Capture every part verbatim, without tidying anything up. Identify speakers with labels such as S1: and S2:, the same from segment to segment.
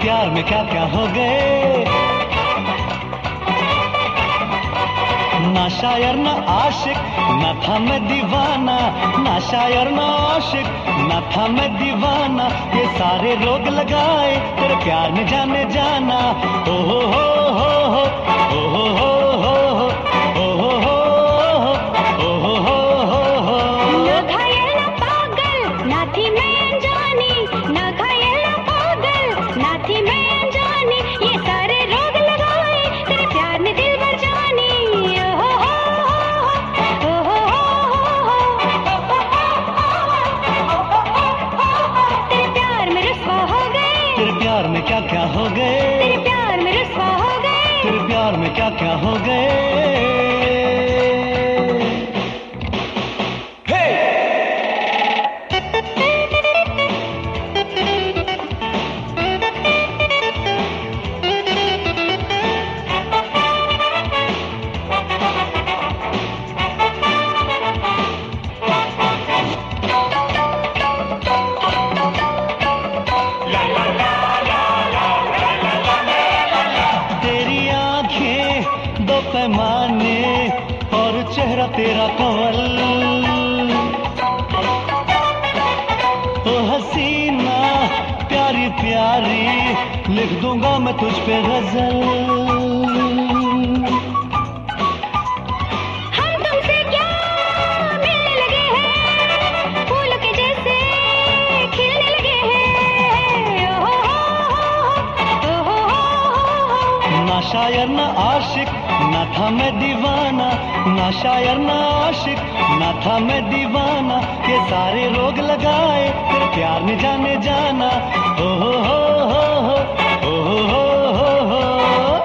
S1: प्यार में क्या क्या हो गए। ना शायर ना आशिक ना था मैं दीवाना, ना शायर ना आशिक ना था मैं दीवाना। ये सारे रोग लगाए तेरे प्यार में जाने जाना। ओ हो हो हो हो ओ हो हो हो ओ हो हो ओ हो हो हो।
S2: ना घायल ना पागल ना थी मैं अनजानी, ना घायल ना पागल ना थी मैं अनजानी। ये सारे रोग लगाए तेरे प्यार ने दिल भर जानी।
S1: तेरे प्यार में क्या क्या हो गए,
S2: तेरे प्यार में रुस्वा हो गए,
S1: तेरे प्यार में क्या क्या हो गए। दो पैमाने और चेहरा तेरा कंवल, ओ हसीना प्यारी प्यारी लिख दूंगा मैं तुझ पे गजल।
S2: हम तुमसे क्या मिलने लगे हैं, फूल के जैसे खिलने लगे हैं। ओ हो हो हो।
S1: ना शायर ना आशिक ना था मैं दीवाना, ना शायर ना आशिक ना था मैं दीवाना। ये सारे रोग लगाए तेरे प्यार में जाने जाना। ओ हो हो हो हो ओ हो हो हो हो।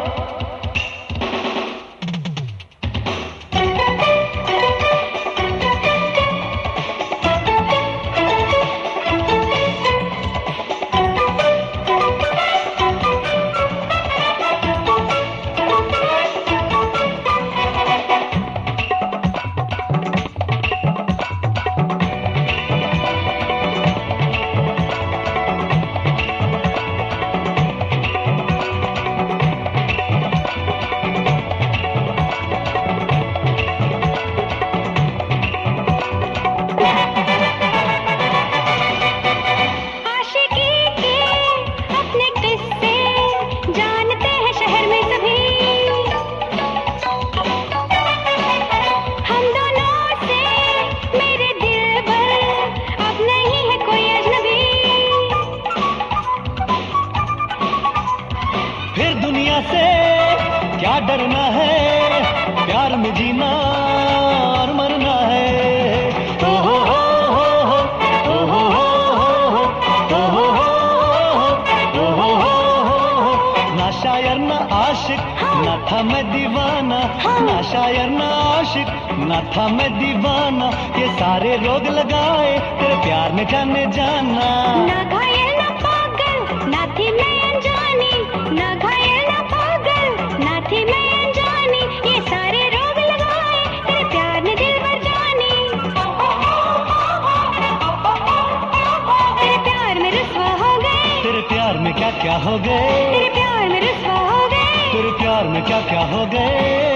S1: से क्या डरना है, प्यार में जीना और मरना है। ओ हो हो हो हो ओ हो हो हो ओ हो हो हो। ना शायर ना आशिक ना था मैं दीवाना, ना शायर ना आशिक ना था मैं दीवाना। ये सारे रोग लगाए तेरे प्यार में जाने जाना।
S2: ना घायल ना पागल ना थी मैं अनजानी, ना घायल ना पागल ना थी मैं अनजानी। ये सारे रोग लगाए तेरे प्यार ने दिल भर जानी। तेरे प्यार में रुस्वा हो गए,
S1: तेरे प्यार में क्या क्या हो गए,
S2: तेरे प्यार में रुस्वा हो गए,
S1: तेरे प्यार में क्या क्या हो गए।